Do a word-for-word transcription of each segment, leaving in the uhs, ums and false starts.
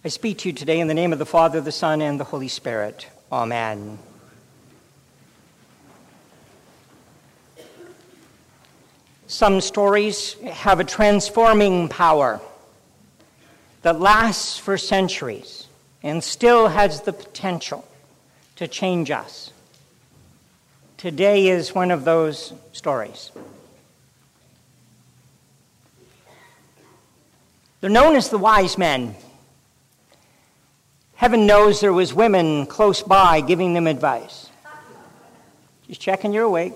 I speak to you today in the name of the Father, the Son, and the Holy Spirit. Amen. Some stories have a transforming power that lasts for centuries and still has the potential to change us. Today is one of those stories. They're known as the wise men. Heaven knows there was women close by giving them advice. Just checking you're awake.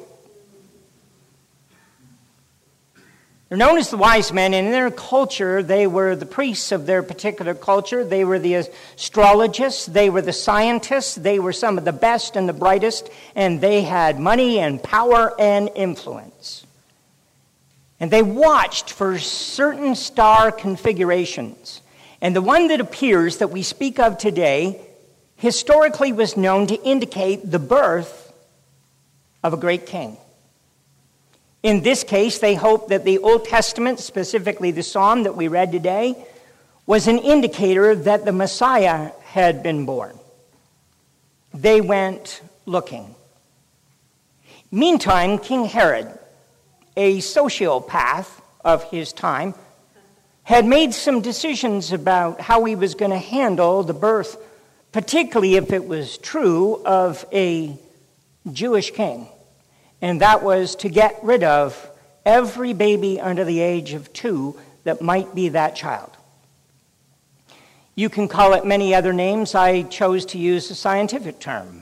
They're known as the wise men, and in their culture, they were the priests of their particular culture. They were the astrologists. They were the scientists. They were some of the best and the brightest, and they had money and power and influence. And they watched for certain star configurations. And the one that appears that we speak of today historically was known to indicate the birth of a great king. In this case, they hoped that the Old Testament, specifically the psalm that we read today, was an indicator that the Messiah had been born. They went looking. Meantime, King Herod, a sociopath of his time, had made some decisions about how he was going to handle the birth, particularly if it was true, of a Jewish king. And that was to get rid of every baby under the age of two that might be that child. You can call it many other names. I chose to use a scientific term.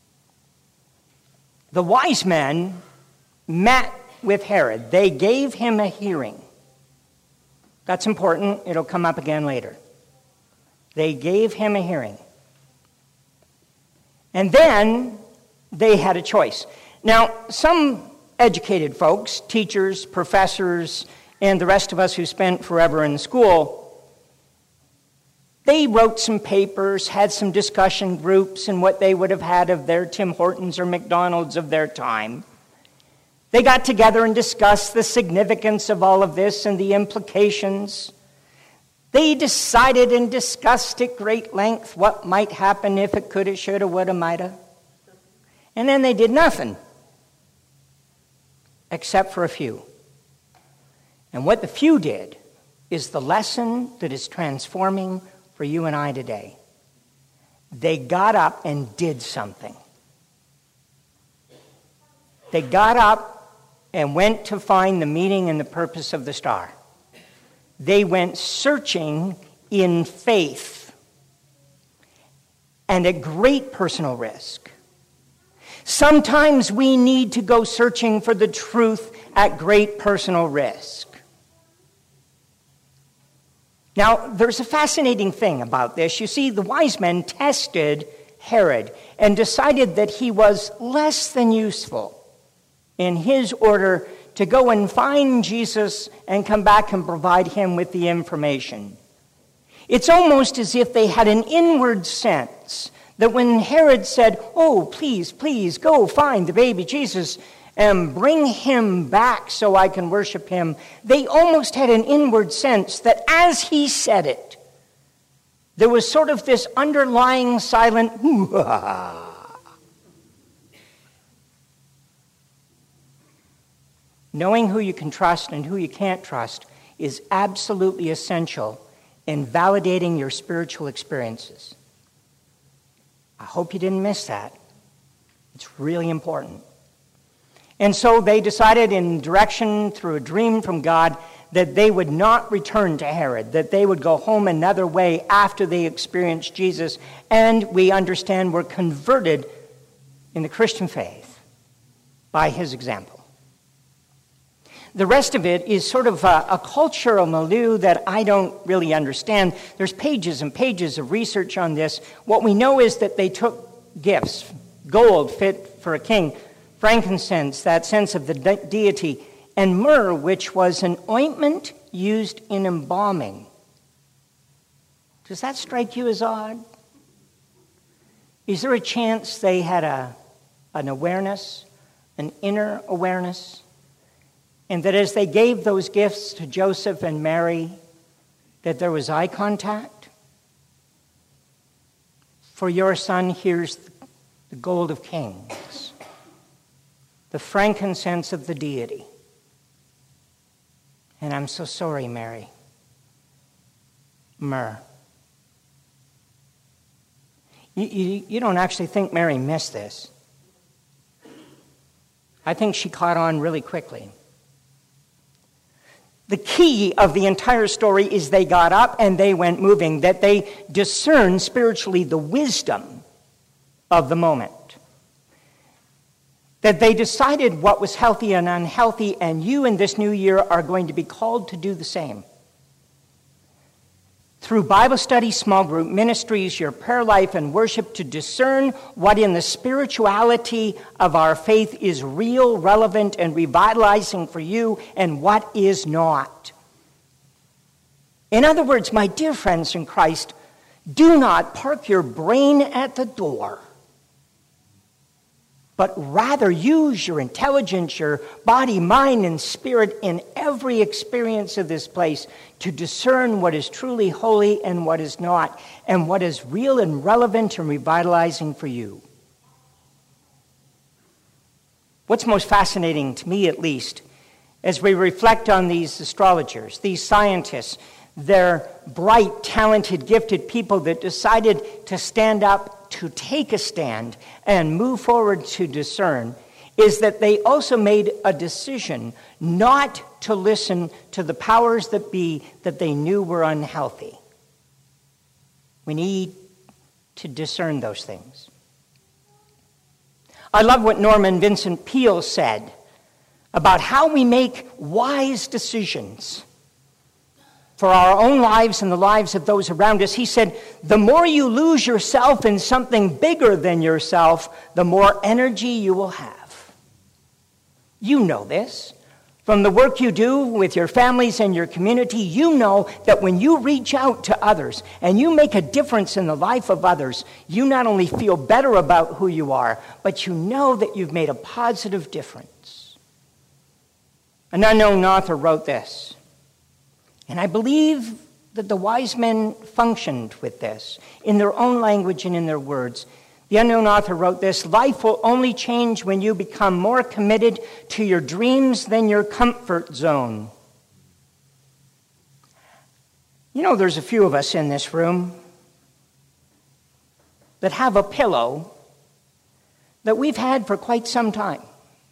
The wise men met with Herod. They gave him a hearing. That's important. It'll come up again later. They gave him a hearing. And then they had a choice. Now, some educated folks, teachers, professors, and the rest of us who spent forever in school, they wrote some papers, had some discussion groups, and what they would have had of their Tim Hortons or McDonald's of their time. They got together and discussed the significance of all of this and the implications. They decided and discussed at great length what might happen if it coulda, shoulda, woulda, mighta. And then they did nothing, except for a few. And what the few did is the lesson that is transforming for you and I today. They got up and did something. They got up and went to find the meaning and the purpose of the star. They went searching in faith and at great personal risk. Sometimes we need to go searching for the truth at great personal risk. Now, there's a fascinating thing about this. You see, the wise men tested Herod and decided that he was less than useful in his order to go and find Jesus and come back and provide him with the information. It's almost as if they had an inward sense that when Herod said, "Oh, please, please, go find the baby Jesus and bring him back so I can worship him," they almost had an inward sense that as he said it, there was sort of this underlying silent hoo-ha. Knowing who you can trust and who you can't trust is absolutely essential in validating your spiritual experiences. I hope you didn't miss that. It's really important. And so they decided in direction through a dream from God that they would not return to Herod, that they would go home another way after they experienced Jesus, and we understand were converted in the Christian faith by his example. The rest of it is sort of a, a cultural milieu that I don't really understand. There's pages and pages of research on this. What we know is that they took gifts, gold fit for a king, frankincense, that sense of the de- deity, and myrrh, which was an ointment used in embalming. Does that strike you as odd? Is there a chance they had a, an awareness, an inner awareness? And that as they gave those gifts to Joseph and Mary, that there was eye contact? For your son hears the gold of kings, the frankincense of the deity. And I'm so sorry, Mary. Myrrh. You, you, you don't actually think Mary missed this. I think she caught on really quickly. The key of the entire story is they got up and they went moving, that they discerned spiritually the wisdom of the moment. That they decided what was healthy and unhealthy, and you in this new year are going to be called to do the same. Through Bible study, small group ministries, your prayer life and worship, to discern what in the spirituality of our faith is real, relevant, and revitalizing for you, and what is not. In other words, my dear friends in Christ, do not park your brain at the door, but rather use your intelligence, your body, mind, and spirit in every experience of this place to discern what is truly holy and what is not, and what is real and relevant and revitalizing for you. What's most fascinating, to me at least, as we reflect on these astrologers, these scientists, they're bright, talented, gifted people that decided to stand up, to take a stand and move forward to discern, is that they also made a decision not to listen to the powers that be that they knew were unhealthy. We need to discern those things. I love what Norman Vincent Peale said about how we make wise decisions for our own lives and the lives of those around us. He said, the more you lose yourself in something bigger than yourself, the more energy you will have. You know this. From the work you do with your families and your community, you know that when you reach out to others and you make a difference in the life of others, you not only feel better about who you are, but you know that you've made a positive difference. An unknown author wrote this. And I believe that the wise men functioned with this in their own language and in their words. The unknown author wrote this: life will only change when you become more committed to your dreams than your comfort zone. You know, there's a few of us in this room that have a pillow that we've had for quite some time.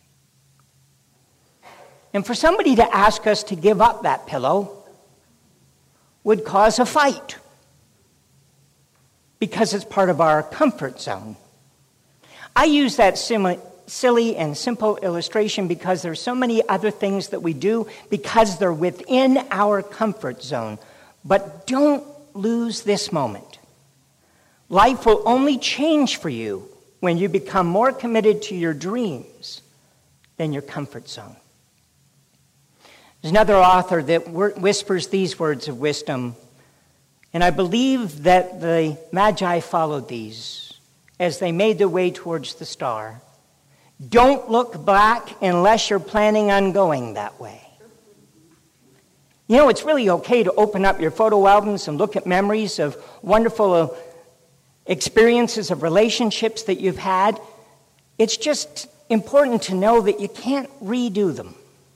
And for somebody to ask us to give up that pillow would cause a fight because it's part of our comfort zone. I use that sim- silly and simple illustration because there's so many other things that we do because they're within our comfort zone. But don't lose this moment. Life will only change for you when you become more committed to your dreams than your comfort zone. There's another author that whispers these words of wisdom, and I believe that the Magi followed these as they made their way towards the star. Don't look back unless you're planning on going that way. You know, it's really okay to open up your photo albums and look at memories of wonderful experiences of relationships that you've had. It's just important to know that you can't redo them.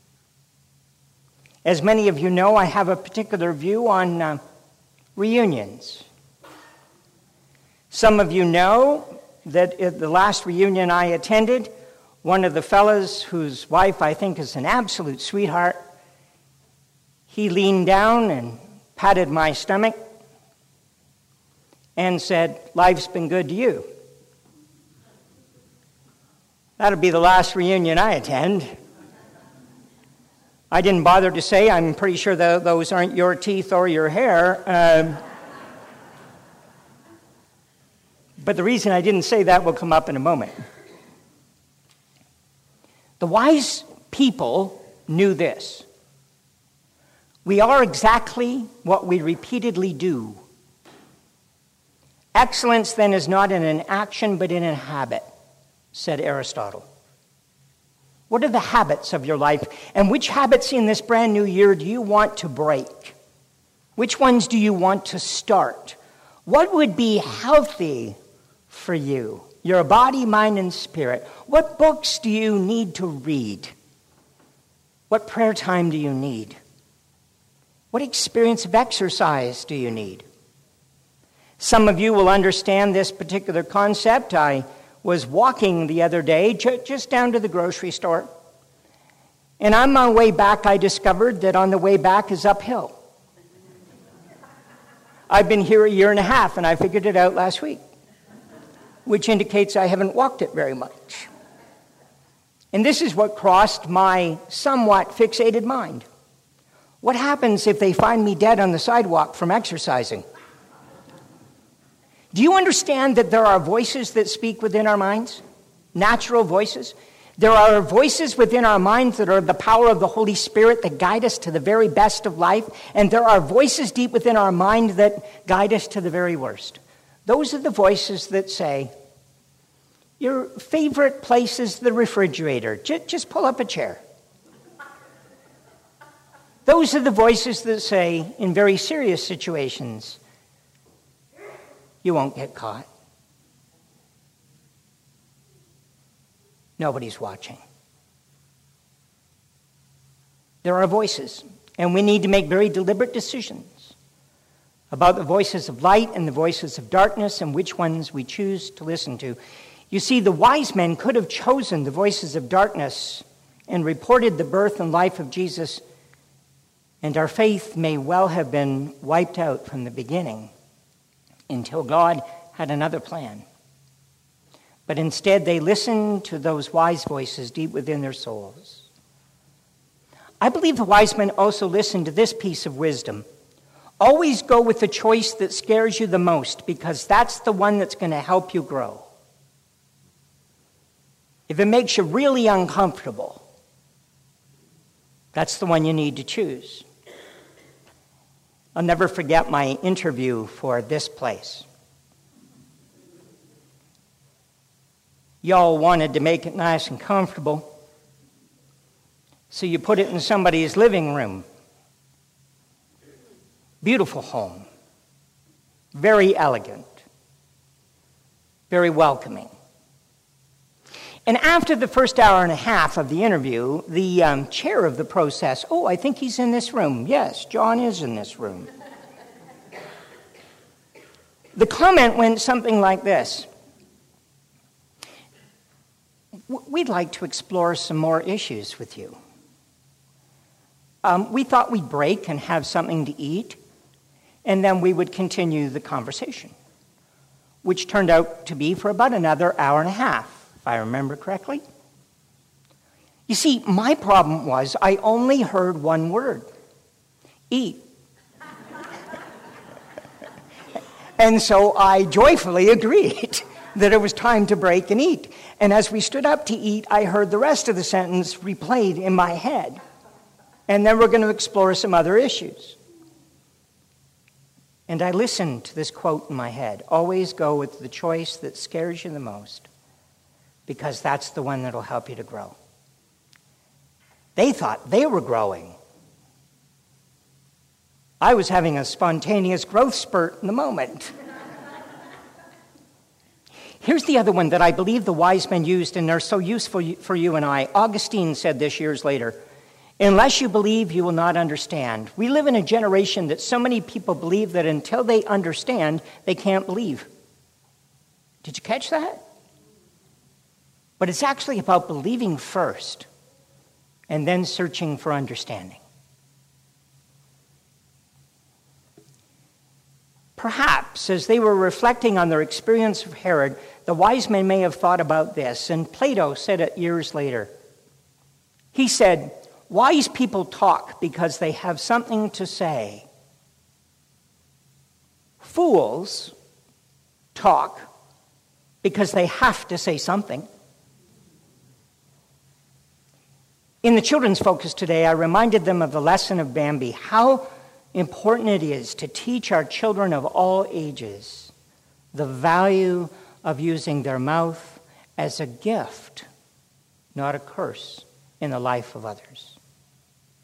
As many of you know, I have a particular view on uh, reunions. Some of you know that at the last reunion I attended, one of the fellas whose wife I think is an absolute sweetheart, he leaned down and patted my stomach and said, "Life's been good to you." That'll be the last reunion I attend. I didn't bother to say, I'm pretty sure that those aren't your teeth or your hair. Um, but the reason I didn't say that will come up in a moment. The wise people knew this. We are exactly what we repeatedly do. Excellence then is not in an action but in a habit, said Aristotle. What are the habits of your life? And which habits in this brand new year do you want to break? Which ones do you want to start? What would be healthy for you, your body, mind, and spirit. What books do you need to read? What prayer time do you need? What experience of exercise do you need? Some of you will understand this particular concept. I was walking the other day, just down to the grocery store. And on my way back, I discovered that on the way back is uphill. I've been here a year and a half, and I figured it out last week, which indicates I haven't walked it very much. And this is what crossed my somewhat fixated mind. What happens if they find me dead on the sidewalk from exercising? Do you understand that there are voices that speak within our minds? Natural voices? There are voices within our minds that are the power of the Holy Spirit that guide us to the very best of life. And there are voices deep within our mind that guide us to the very worst. Those are the voices that say, your favorite place is the refrigerator. Just, just pull up a chair. Those are the voices that say, in very serious situations, you won't get caught. Nobody's watching. There are voices, and we need to make very deliberate decisions about the voices of light and the voices of darkness and which ones we choose to listen to. You see, the wise men could have chosen the voices of darkness and reported the birth and life of Jesus, and our faith may well have been wiped out from the beginning until God had another plan. But instead, they listened to those wise voices deep within their souls. I believe the wise men also listened to this piece of wisdom. Always go with the choice that scares you the most, because that's the one that's going to help you grow. If it makes you really uncomfortable, that's the one you need to choose. I'll never forget my interview for this place. Y'all wanted to make it nice and comfortable, so you put it in somebody's living room. Beautiful home, very elegant, very welcoming. And after the first hour and a half of the interview, the um, chair of the process, oh, I think he's in this room. Yes, John is in this room. The comment went something like this. We'd like to explore some more issues with you. Um, we thought we'd break and have something to eat, and then we would continue the conversation, which turned out to be for about another hour and a half. If I remember correctly. You see, my problem was I only heard one word, eat. And so I joyfully agreed that it was time to break and eat. And as we stood up to eat, I heard the rest of the sentence replayed in my head. And then we're going to explore some other issues. And I listened to this quote in my head, always go with the choice that scares you the most, because that's the one that'll help you to grow. They thought they were growing. I was having a spontaneous growth spurt in the moment. Here's the other one that I believe the wise men used, and they're so useful for you and I. Augustine said this years later, unless you believe, you will not understand. We live in a generation that so many people believe that until they understand, they can't believe. Did you catch that? But it's actually about believing first and then searching for understanding. Perhaps, as they were reflecting on their experience of Herod, the wise men may have thought about this, and Plato said it years later. He said, wise people talk because they have something to say. Fools talk because they have to say something. In the children's focus today, I reminded them of the lesson of Bambi, how important it is to teach our children of all ages the value of using their mouth as a gift, not a curse, in the life of others.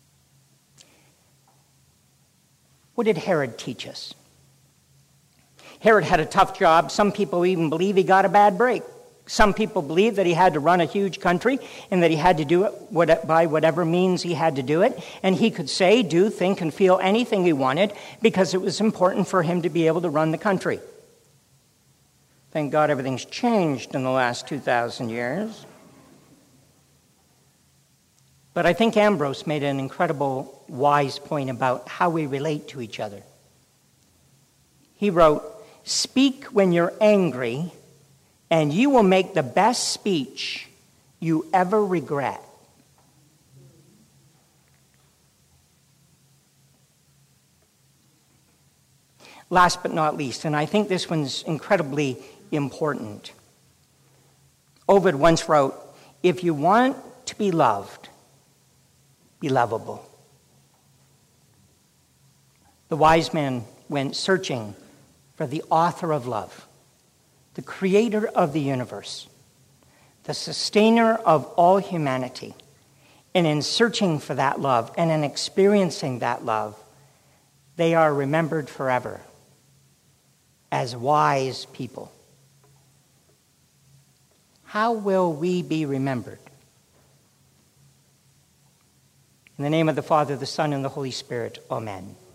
What did Herod teach us? Herod had a tough job. Some people even believe he got a bad break. Some people believe that he had to run a huge country and that he had to do it by whatever means he had to do it. And he could say, do, think, and feel anything he wanted because it was important for him to be able to run the country. Thank God everything's changed in the last two thousand years. But I think Ambrose made an incredible, wise point about how we relate to each other. He wrote, "Speak when you're angry, and you will make the best speech you ever regret." Last but not least, and I think this one's incredibly important. Ovid once wrote, "If you want to be loved, be lovable." The wise man went searching for the author of love, the creator of the universe, the sustainer of all humanity. And in searching for that love and in experiencing that love, they are remembered forever as wise people. How will we be remembered? In the name of the Father, the Son, and the Holy Spirit, amen.